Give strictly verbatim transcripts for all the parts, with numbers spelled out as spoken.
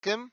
psukim.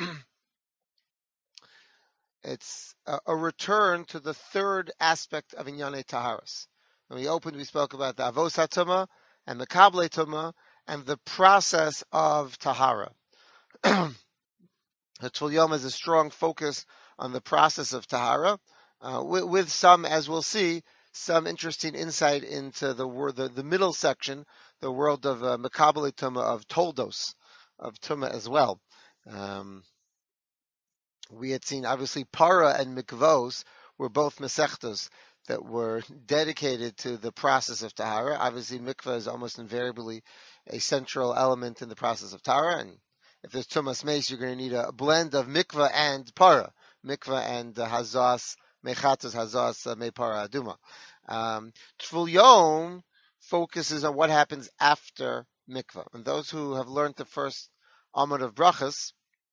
It's a, a return to the third aspect of Inyane Taharas. When we opened, we spoke about the Avos HaTumah and the Kable Tumah and the process of Tahara. The Tul Yom has a strong focus on the process of Tahara, uh, with, with some, as we'll see, some interesting insight into the word, the, the middle section, the world of uh, Makabale Tumah, of Toldos, of Tumah as well. Um, we had seen, obviously, Para and Mikvos were both Masechtos that were dedicated to the process of Tahara. Obviously, Mikvah is almost invariably a central element in the process of Tahara, and if there's Tumas Meis, you're going to need a blend of Mikvah and Para, Mikvah and uh, Hazas, Mechatas Hazas, uh, Me Para Aduma. Um, Tvul Yom focuses on what happens after Mikvah, and those who have learned the first Amud of Brachas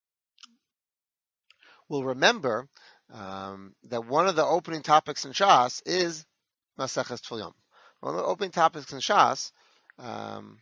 will remember um, that one of the opening topics in Shas is Maseches Tvul Yom. One of the opening topics in Shas, um,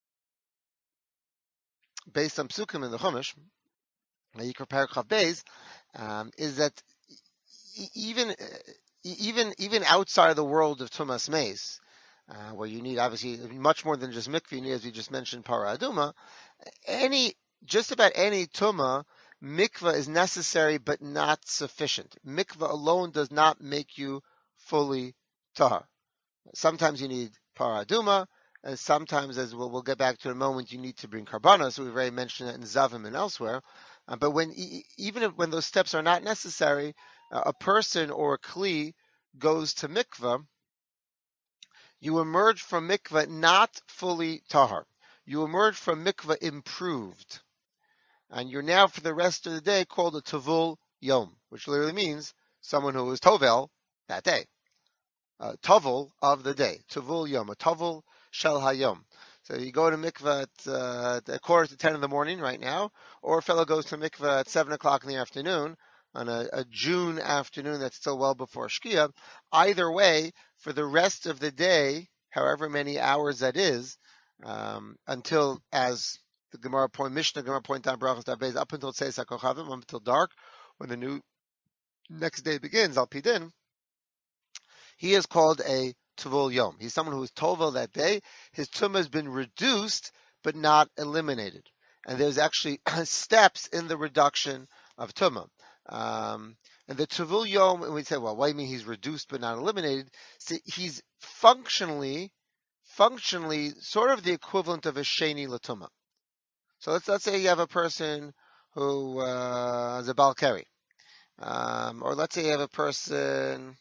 based on Psukim in the Chumash, Yikra Parachav Beis, um, is that even even even outside of the world of Tumas Meis, uh, where you need obviously much more than just mikveh, you need, as we just mentioned, para aduma. Any just about any tuma, mikveh is necessary but not sufficient. Mikveh alone does not make you fully tahar. Sometimes you need para aduma, and sometimes, as we'll, we'll get back to in a moment, you need to bring karbana. So we've already mentioned it in Zavim and elsewhere. Uh, but when even if, when those steps are not necessary, uh, a person or a kli goes to mikveh, you emerge from mikveh not fully tahar. You emerge from mikveh improved, and you're now for the rest of the day called a tavul yom, which literally means someone who is tovel that day. Uh, Tavul of the day, Tavul Yom, a Tavul Shel Hayom. So you go to mikveh at, uh, at quarter to ten in the morning right now, or a fellow goes to mikveh at seven o'clock in the afternoon on a, a June afternoon that's still well before Shkia. Either way, for the rest of the day, however many hours that is, um, until as the Gemara point, Mishnah Gemara point out Brachos Dabeis, up until Tzeis HaKochavim, up until dark, when the new next day begins, Al Pidin, he is called a Tuvul Yom. He's someone who is Tovel that day. His tumah has been reduced, but not eliminated. And there's actually steps in the reduction of tumah. Um, and the Tuvul Yom, and we say, well, what do you mean he's reduced but not eliminated? See, he's functionally, functionally sort of the equivalent of a Sheni Latuma. So let's let's say you have a person who uh, is a Balkari. Um, or let's say you have a person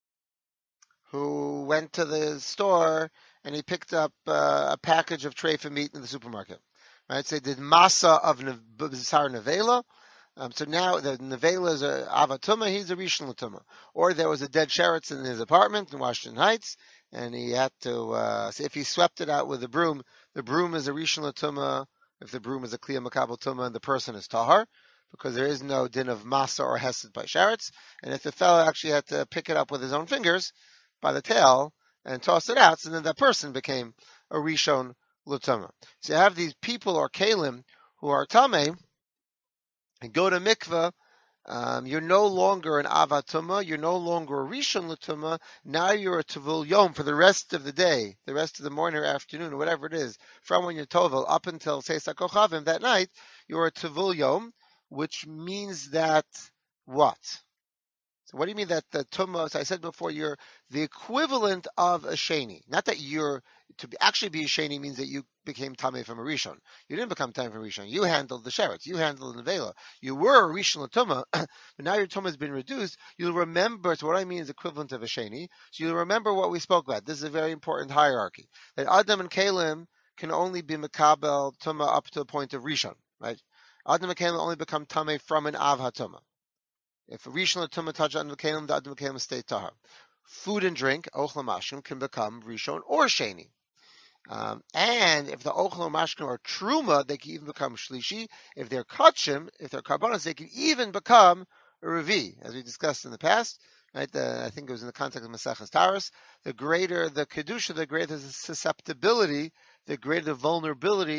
who went to the store and he picked up uh, a package of treifa meat in the supermarket. Right? So he did masa of B'sar Nevela. Um, so now the Nevela is a Avatuma, he's a Rishon Latuma. Or there was a dead sheretz in his apartment in Washington Heights, and he had to, uh, so if he swept it out with a broom, the broom is a Rishon Latuma. If the broom is a Kliya Makabel Tuma, and the person is Tahar, because there is no din of masa or hesed by sheretz. And if the fellow actually had to pick it up with his own fingers, by the tail, and toss it out, so then that person became a Rishon L'Tama. So you have these people or Kalim who are Tameh, and go to Mikveh, um, you're no longer an Avatuma, you're no longer a Rishon L'Tuma, now you're a Tavul Yom for the rest of the day, the rest of the morning or afternoon, or whatever it is, from when you're Tovel up until Seis HaKochavim that night, you're a Tavul Yom, which means that what? So what do you mean that the tumah, as I said before, you're the equivalent of a sheni? Not that you're, to be, actually be a sheni means that you became tamei from a rishon. You didn't become tamei from a rishon. You handled the sheretz. You handled the nevela. You were a rishon tumah, but now your tumah has been reduced. You'll remember, so what I mean is equivalent of a sheni. So you'll remember what we spoke about. This is a very important hierarchy. That Adam and Kalim can only be mekabel tumah up to the point of rishon, right? Adam and Kalim only become tamei from an av hatumah. If a Rishon L'Tumah touch Adam Kalim, the Adam Kalim stay tahar. Food and drink, Ochel Mashkim, can become Rishon or Sheni. Um, and if the Ochel Mashkim are Truma, they can even become Shlishi. If they're Kachim, if they're Karbonos, they can even become a Revi, as we discussed in the past. Right? The, I think it was in the context of Maseches Taurus. The greater the Kedusha, the greater the susceptibility, the greater the vulnerability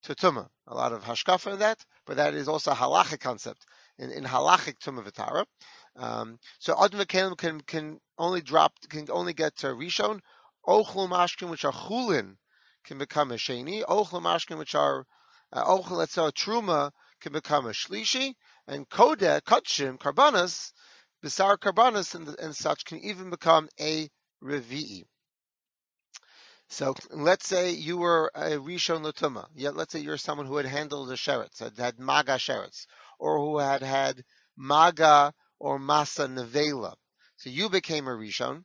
to Tumah. A lot of hashkafa in that, but that is also a halachic concept in, in halachic Tumah V'Tara. Um, so Adam V'Kelim can can only drop can only get to Rishon. Ochel Mashkin, which are Chulin, can become a Sheni. Ochel Mashkin, which are uh, Ochel, let's say Truma, can become a Shlishi, and Kodeh, Kutshim, Karbanas, Bisar Karbanas, and, and such can even become a Revi'i. So let's say you were a Rishon Latuma. Yet let's say you're someone who had handled the sheretz, had had Maga sheretz, or who had had Maga or Masa Nevela. So you became a Rishon.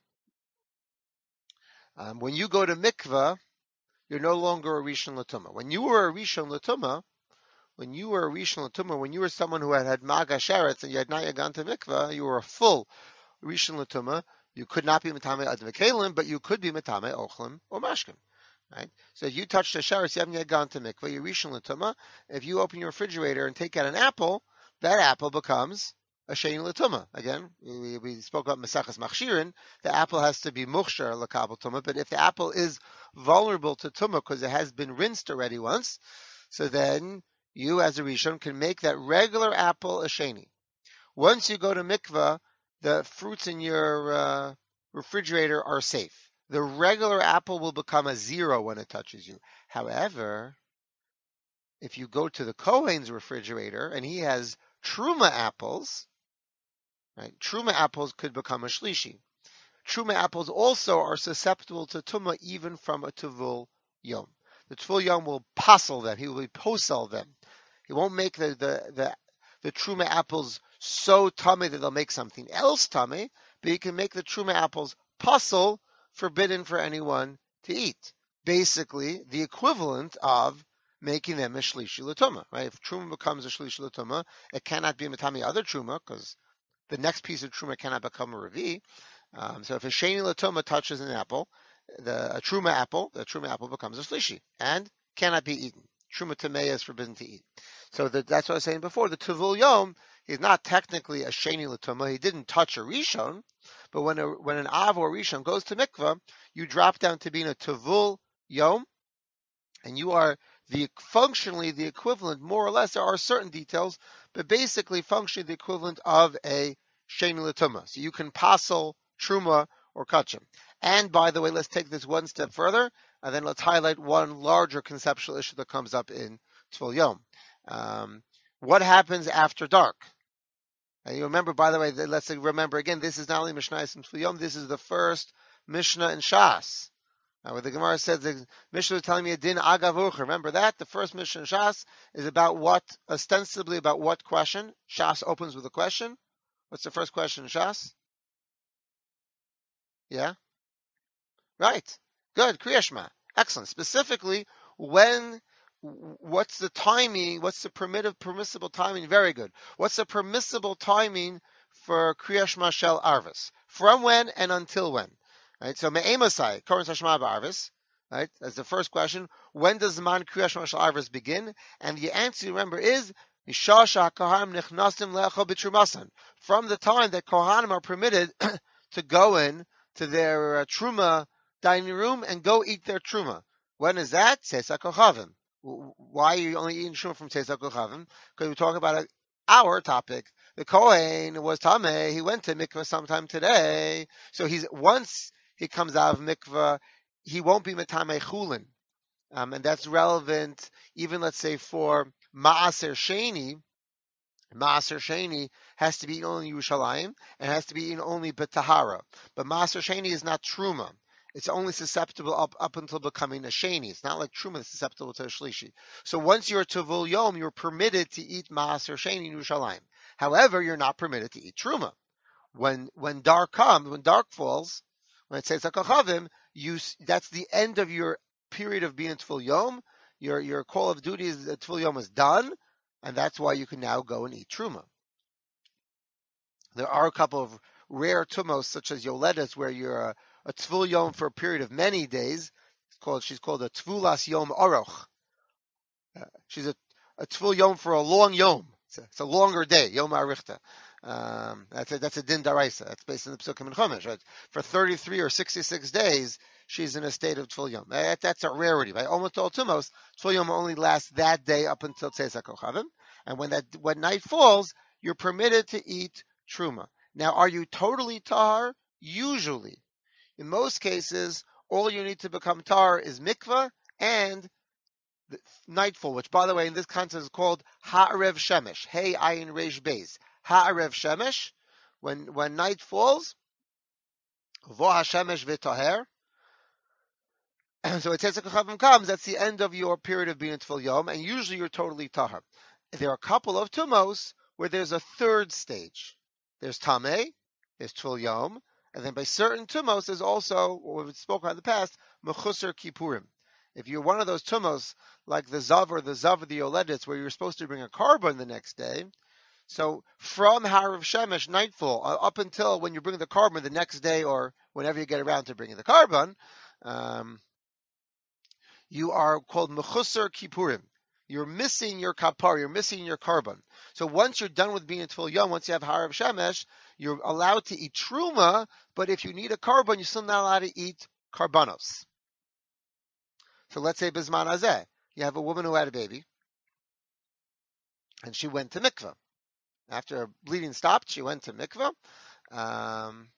Um, when you go to Mikvah, you're no longer a Rishon Latuma. When you were a Rishon Latuma, when you were a Rishon Latuma, when you were someone who had had Maga sheretz and you had not yet gone to Mikvah, you were a full Rishon Latuma. You could not be Matame Adam V'Kelim, but you could be Matame Ochlim or Mashkim. Right? So if you touch the sheretz, you haven't yet gone to mikvah, you're Rishon L'Tumah. If you open your refrigerator and take out an apple, that apple becomes a Sheni L'Tumah. Again, we, we spoke about Mesachas Machshirin. The apple has to be Muchshar L'Kabel Tumah, but if the apple is vulnerable to Tumah because it has been rinsed already once, so then you as a Rishon can make that regular apple a Sheni. Once you go to mikvah, the fruits in your uh, refrigerator are safe. The regular apple will become a zero when it touches you. However, if you go to the Kohen's refrigerator and he has Truma apples, right? Truma apples could become a Shlishi. Truma apples also are susceptible to Tumah even from a Tuvul Yom. The Tuvul Yom will passel them. He will posel them. He won't make the, the, the, the Truma apples so tummy that they'll make something else tummy, but he can make the Truma apples passel, forbidden for anyone to eat. Basically, the equivalent of making them a shlishi l'tumah, right? If truma becomes a shlishi l'tumah, it cannot be matami other truma because the next piece of truma cannot become a revi. Um, so if a sheni l'tumah touches an apple, the a truma apple, the truma apple becomes a shlishi and cannot be eaten. Truma tamei is forbidden to eat. So the, that's what I was saying before. The tuvul yom is not technically a sheni l'tumah. He didn't touch a rishon. But when a, when an Av or Rishon goes to mikvah, you drop down to being a Tavul Yom, and you are the functionally the equivalent, more or less. There are certain details, but basically functionally the equivalent of a Sheni L'Tumah. So you can passel Truma or Kachim. And by the way, let's take this one step further, and then let's highlight one larger conceptual issue that comes up in Tavul Yom. Um, what happens after dark? And you remember, by the way, let's remember again, this is not only Mishnah and Tefillah Yom, this is the first Mishnah in Shas. Now, where the Gemara says the Mishnah is telling me a din agavuch. Remember that? The first Mishnah in Shas is about what, ostensibly about what question? Shas opens with a question. What's the first question in Shas? Yeah? Right. Good. Kriya Shema. Excellent. Specifically, when what's the timing? What's the permittive, permissible timing? Very good. What's the permissible timing for Kriya Shema Shel Arvis? From when and until when? Right. So Me'emasai, Koran Tashma B'Arvis. Right. That's the first question. When does the man Kriya Shema Shel Arvis begin? And the answer, remember, is from the time that Kohanim are permitted to go in to their uh, truma dining room and go eat their truma. When is that? Tzeitzah Kochavim. Why are you only eating truma from Tzeitzah Kochavim? Because we're talking about a, our topic. The Kohen was Tameh. He went to mikvah sometime today. So he's once he comes out of mikvah, he won't be Metameh Chulin. Um, and that's relevant even, let's say, for Ma'aser Sheni. Ma'aser Sheni has to be eaten only in Yerushalayim and has to be eaten only B'Tahara. But Ma'aser Sheni is not Truma. It's only susceptible up, up until becoming a Sheni. It's not like Truma that's susceptible to a Shlishi. So once you're Tavul Yom, you're permitted to eat Ma'aser Sheni in Yerushalayim. However, you're not permitted to eat Truma. When when dark comes, when dark falls, when it says Hakachavim, you that's the end of your period of being Tavul Yom. Your your call of duty is that Tavul Yom is done, and that's why you can now go and eat Truma. There are a couple of rare tumos, such as Yoledas, where you're a, a Tvul Yom for a period of many days. It's called, she's called a Tvulas Yom Oroch. Uh, she's a, a Tvul Yom for a long Yom. It's a, it's a longer day, Yom Arichta. Um, that's a, that's a din daraisa. That's based on the Psukim and Chumash. Right? For thirty-three or sixty-six days, she's in a state of Tfil Yom. That, that's a rarity. Right? Almost all tumos, Tfil Yom only lasts that day up until Tzeisak Kochavim. And when that when night falls, you're permitted to eat truma. Now, are you totally tahar? Usually. In most cases, all you need to become tahar is mikvah and the nightfall, which, by the way, in this context is called Ha'arev Shemesh. Hey, Ayin Reish Beis. Ha'arev Shemesh. When when night falls, Vo HaShemesh V'Toher. And so it says Kochavim comes, that's the end of your period of being in Tfil Yom, and usually you're totally tahar. There are a couple of tumos where there's a third stage. There's Tameh, there's Tfil Yom, and then by certain tumos there's also, what we've spoken about in the past, Mechusar Kippurim. If you're one of those tumos, like the Zav or the Zav of the Yoleditz, where you're supposed to bring a carbon the next day, so from Harav Shemesh, nightfall, up until when you bring the carbon the next day or whenever you get around to bringing the carbon, um, you are called Mechusar Kippurim. You're missing your kapar, you're missing your carbon. So once you're done with being in Tfil Yom, once you have Harav Shemesh, you're allowed to eat Truma, but if you need a carbon, you're still not allowed to eat karbanos. So let's say Bizman Azeh, you have a woman who had a baby, and she went to mikveh. After her bleeding stopped, she went to mikveh. Um,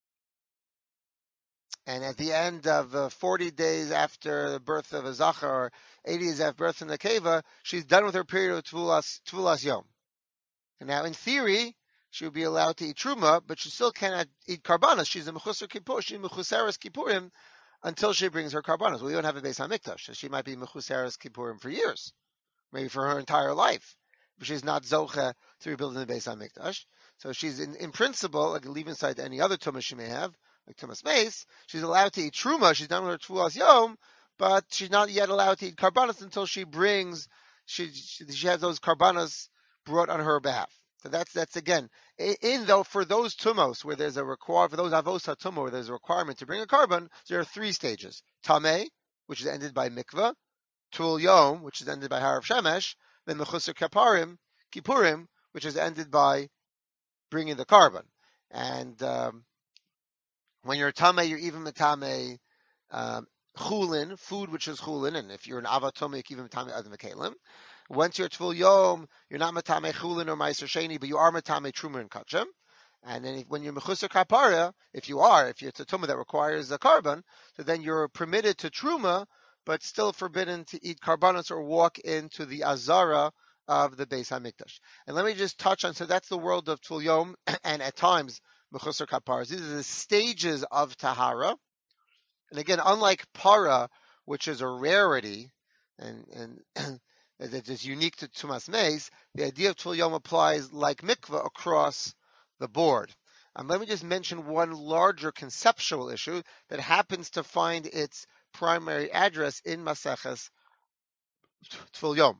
and at the end of uh, forty days after the birth of a Zachar, or eighty days after birth in the Keva, she's done with her period of Tvulas, tvulas Yom. And now, in theory, she would be allowed to eat Truma, but she still cannot eat Karbanas. She's a Mechusar Kippur, she's Mechusaris Kippurim, until she brings her Karbanas. We don't have a Beis HaMikdash, so she might be Mechusaris Kippurim for years, maybe for her entire life. But she's not Zocha to rebuild in the Beis HaMikdash. So she's, in, in principle, like leave inside any other Tumah she may have, like Tumas Meis, she's allowed to eat Truma, she's done with her Tvulas Yom, but she's not yet allowed to eat Karbanas until she brings, she, she, she has those Karbanas brought on her behalf. So that's, that's again, in though, for those Tumos where there's a require, for those Avos HaTumah where there's a requirement to bring a carbon, there are three stages. Tameh, which is ended by Mikvah, Tul Yom, which is ended by Harav Shemesh, then Mechusar Kaparim, Kippurim, which is ended by bringing the carbon. And, um, when you're a Tameh, you're even Metame um, Chulin, food which is Chulin, and if you're an Avatomah, you can even Metame Adam Kalim. Once you're Tvul Yom, you're not Metame Chulin or Meiser Sheni, but you are Metame Truma and Kachem. And then if, when you're Mechusar Kapara, if you are, if it's a Tumah that requires a carbon, so then you're permitted to Truma, but still forbidden to eat karbanos or walk into the Azara of the Beis HaMikdash. And let me just touch on, so that's the world of Tvul Yom, and at times, Mechusar Kaparas. These are the stages of Tahara. And again, unlike Para, which is a rarity, and, and that is unique to Tumas Meis, the idea of Tvul Yom applies like Mikvah across the board. Um, let me just mention one larger conceptual issue that happens to find its primary address in Maseches Tvul Yom.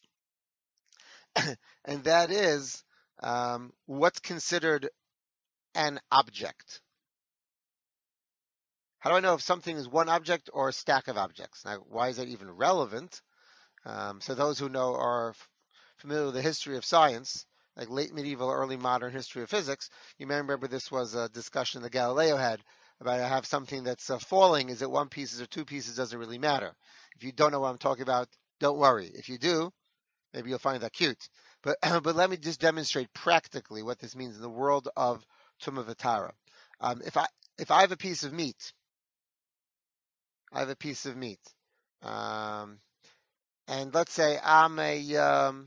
And that is um, what's considered an object. How do I know if something is one object or a stack of objects? Now, why is that even relevant? Um, so those who know are f- familiar with the history of science, like late medieval, early modern history of physics, you may remember this was a discussion that Galileo had about I have something that's uh, falling. Is it one piece or two pieces? Doesn't really matter. If you don't know what I'm talking about, don't worry. If you do, maybe you'll find that cute. But but let me just demonstrate practically what this means in the world of Tumah V'Tara. Um, if I if I have a piece of meat, I have a piece of meat, um, and let's say I'm a um,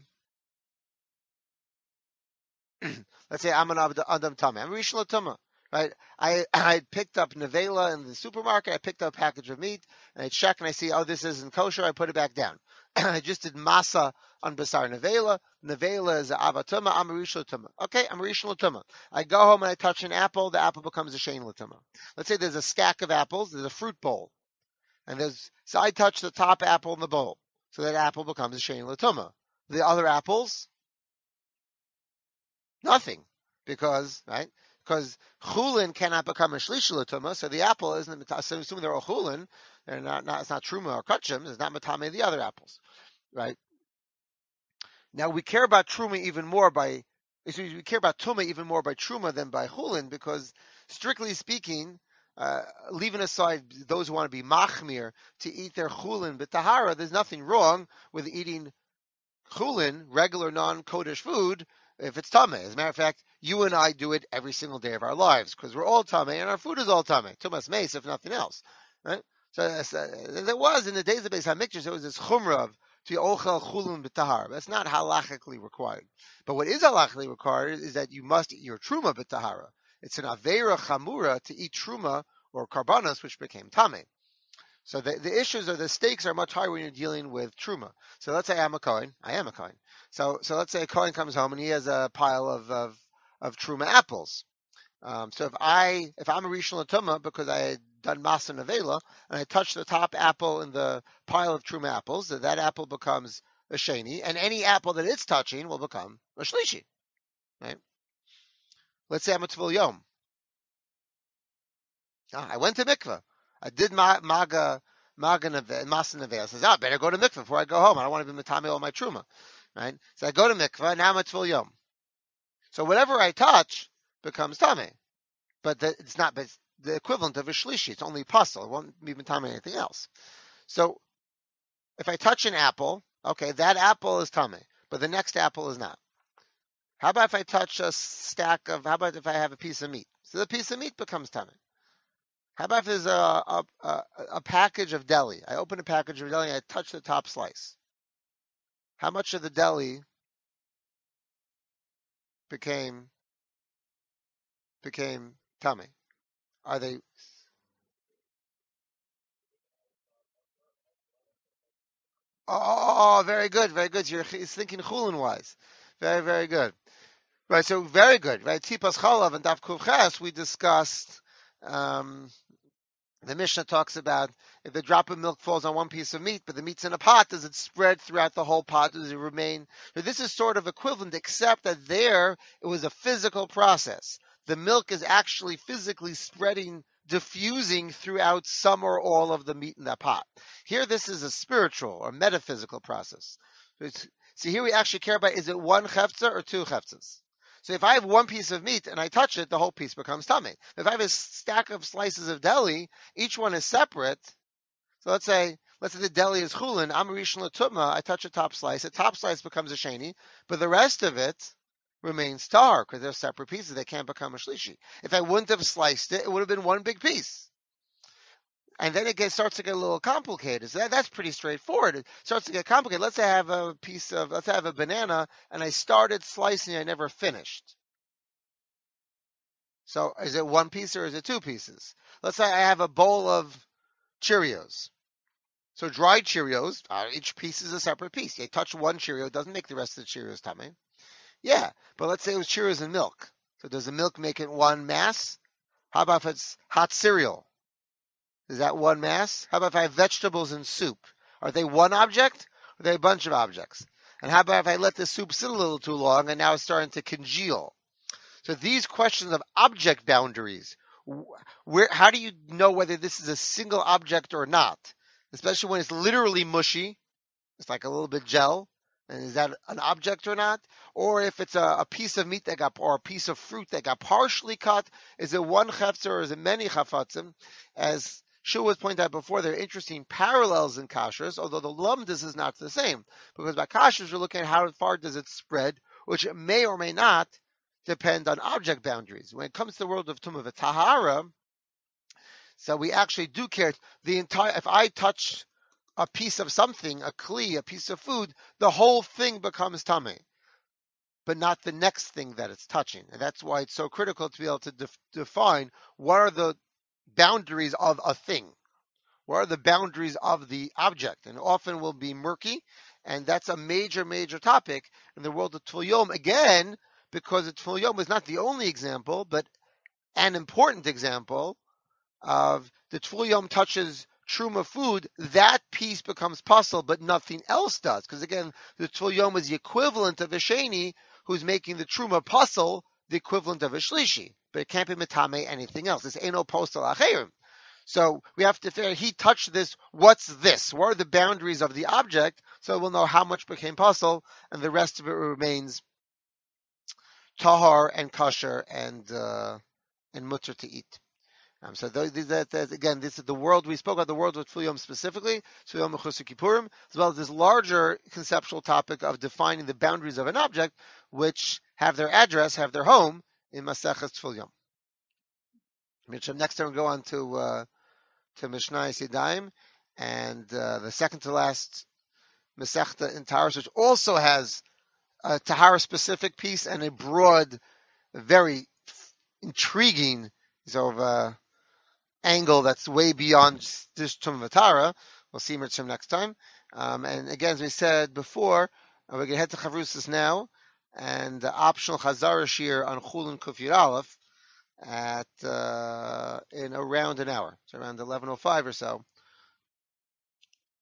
let's say I'm an Adam Tameh. I'm a Rishon LeTumah, right? I I picked up nevela in the supermarket. I picked up a package of meat, and I check and I see, oh, this isn't kosher. I put it back down. I just did masa on basar nevela. Nevela is avatuma. I'm a Rishon LeTumah. Okay, I'm a Rishon LeTumah. I go home and I touch an apple. The apple becomes a shein LeTumah. Let's say there's a stack of apples. There's a fruit bowl, and there's so I touch the top apple in the bowl, so that apple becomes a shein LeTumah. The other apples, nothing, because right. Because chulin cannot become a shlish l'tumah, so the apple isn't. So assuming they're all chulin, they're not. not it's not truma or kachim. It's not matame the other apples, right? Now we care about truma even more by So we care about Tuma even more by Truma than by Chulin, because strictly speaking, uh, leaving aside those who want to be Machmir to eat their Chulin b'Tahara, there's nothing wrong with eating Chulin, regular non-Kodesh food, if it's Tameh. As a matter of fact, you and I do it every single day of our lives, because we're all Tameh and our food is all Tameh. Tumas Meis, if nothing else. Right? So uh, there was, in the days of Beis HaMikdash, there was this Chumrah of to ochel chulin b'tahar. That's not halachically required. But what is halachically required is that you must eat your truma b'tahara. It's an avera chamura to eat truma or karbanos, which became tameh. So the, the issues or the stakes are much higher when you're dealing with truma. So let's say I'm a Kohen. I am a Kohen. So so let's say a Kohen comes home and he has a pile of of, of truma apples. Um, so if I if I'm a Rishon Latuma because I had done Masa Nevela and I touch the top apple in the pile of Truma apples, that that apple becomes a Sheni, and any apple that it's touching will become a Shlishi. Right? Let's say I'm a Tvul Yom. Ah, I went to mikveh. I did ma- maga maga Masa Nevela. I says, ah, I better go to mikveh before I go home. I don't want to be matame all my Truma. Right? So I go to mikveh. Now I'm a Tvul Yom. So whatever I touch becomes tameh. But the, it's not but the equivalent of a shlishi. It's only puzzle. It won't be matame anything else. So if I touch an apple, okay, that apple is tame, but the next apple is not. How about if I touch a stack of? How about if I have a piece of meat? So the piece of meat becomes tame. How about if there's a a, a, a package of deli? I open a package of deli and I touch the top slice. How much of the deli became became tame? Are they? Oh, very good, very good. You're thinking chulin wise. Very, very good. Right, so very good. Right, Tipas Chalav and Daf Kuvches, we discussed. Um, the Mishnah talks about if the drop of milk falls on one piece of meat, but the meat's in a pot, does it spread throughout the whole pot? Does it remain? So this is sort of equivalent, except that there it was a physical process. The milk is actually physically spreading, diffusing throughout some or all of the meat in that pot. Here, this is a spiritual or metaphysical process. So here we actually care about, is it one chefza or two chefzas? So if I have one piece of meat and I touch it, the whole piece becomes tummy. If I have a stack of slices of deli, each one is separate. So let's say, let's say the deli is chulin, I'm a rishon latuma, I touch a top slice, the top slice becomes a sheni, but the rest of it remains tar because they're separate pieces. They can't become a shlishi. If I wouldn't have sliced it, it would have been one big piece. And then it gets, starts to get a little complicated. So that, that's pretty straightforward. It starts to get complicated. Let's say I have a piece of, let's say I have a banana and I started slicing, I never finished. So is it one piece or is it two pieces? Let's say I have a bowl of Cheerios. So dried Cheerios, uh, each piece is a separate piece. You touch one Cheerio, it doesn't make the rest of the Cheerios tummy. Yeah, but let's say it was Cheerios and milk. So does the milk make it one mass? How about if it's hot cereal? Is that one mass? How about if I have vegetables and soup? Are they one object or are they a bunch of objects? And how about if I let the soup sit a little too long and now it's starting to congeal? So these questions of object boundaries, where, how do you know whether this is a single object or not? Especially when it's literally mushy, it's like a little bit gel, and is that an object or not? Or if it's a, a piece of meat that got, or a piece of fruit that got partially cut, is it one chafetzer or is it many chafatzim? As Shu was pointed out before, there are interesting parallels in kashrus, although the lumdus is not the same. Because by kashrus, we're looking at how far does it spread, which may or may not depend on object boundaries. When it comes to the world of Tumah Tahara, so we actually do care. The entire, if I touch a piece of something, a kli, a piece of food, the whole thing becomes tameh, but not the next thing that it's touching. And that's why it's so critical to be able to def- define what are the boundaries of a thing. What are the boundaries of the object? And often will be murky, and that's a major, major topic in the world of Tvul Yom. Again, because Tvul Yom is not the only example, but an important example of the Tvul Yom touches Truma food, that piece becomes puzzle, but nothing else does. Because again, the Tvul Yom is the equivalent of a Sheni who's making the Truma puzzle the equivalent of a Shlishi. But it can't be Metame anything else. It's Eno Postal Acherim. So we have to figure, he touched this, what's this? What are the boundaries of the object? So we'll know how much became puzzle, and the rest of it remains tahar and kosher and uh, and mutter to eat. Um, so th- th- that, that, again, this is the world we spoke about, the world with Tfil Yom specifically, Tfil Yom Mechusar Kippurim, as well as this larger conceptual topic of defining the boundaries of an object, which have their address, have their home in Maseches Tfil Yom. Next time we go on to uh, to Mishnah Yedayim, and uh, the second to last Masechta in Taharos, which also has a Tahara specific piece and a broad, very intriguing sort of uh, angle that's way beyond this Tum Vatara. We'll see Mirchim next time. Um, and again, as we said before, uh, we're going to head to Chavrusas now, and the optional Chazara Shir on Chulun Kufir Aleph at uh, in around an hour, so around eleven oh five or so.